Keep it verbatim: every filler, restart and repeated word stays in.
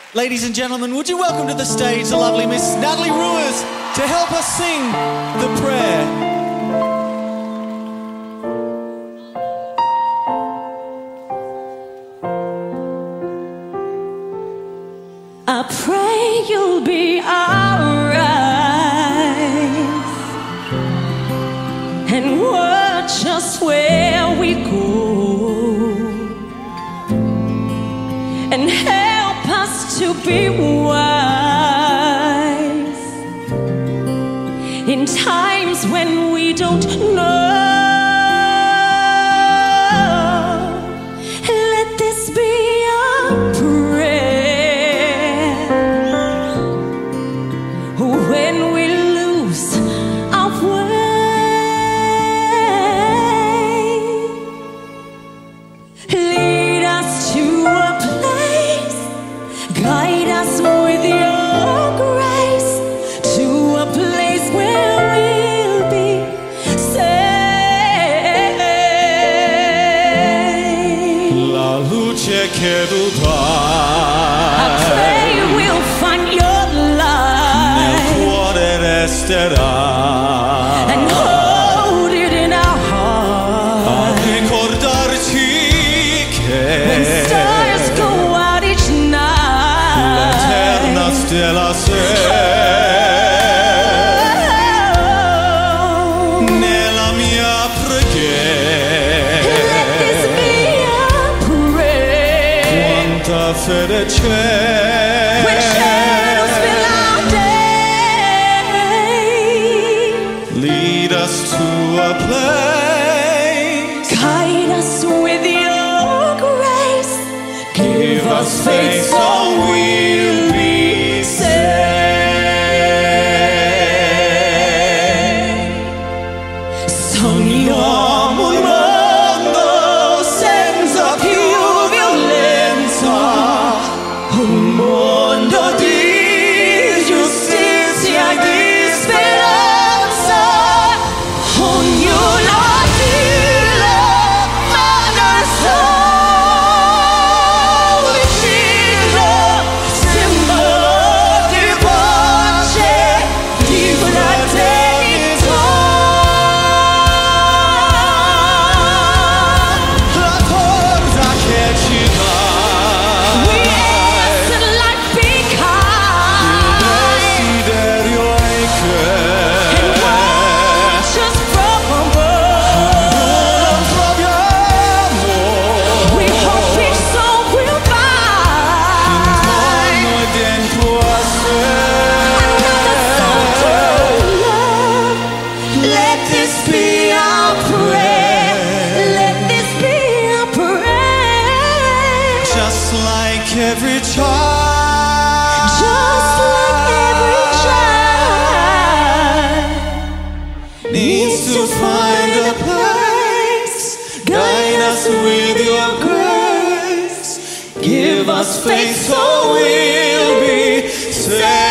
Ladies and gentlemen, would you welcome to the stage the lovely Miss Natalie Ruiz to help us sing the prayer. I pray you'll be alright and watch us where we go and help us to be wise in times when we don't know. Let this be our prayer when we lose our way. Lead us to a place, guide us with your grace, to a place where we'll be safe. La luce che tu I pray we'll find your light resterà and hold it in our heart. A ricordarci che when stars go out each night, l'eterna stella sei. Oh, nella mia preghiera let this be our prayer. Quanta fede c'è When shadows fill our day, lead us to a place, guide us with your grace, give us faith so we'll be saved. Sogniamo un mondo senza più violenza, un mondo di giustizia e di speranza. Ognuno dillo, ma nel sole vicino, simbolo di pace, di fraternità. la forza che ci dà We ask that life be kind desiderio e che and watch us from above. non troviamo We hope each soul will find noi dentro a sé. another soul to love. Let this be our prayer. Let this be our prayer. Just like every child Just like every child needs to find a place, guide us with your grace, give us faith so we'll be saved.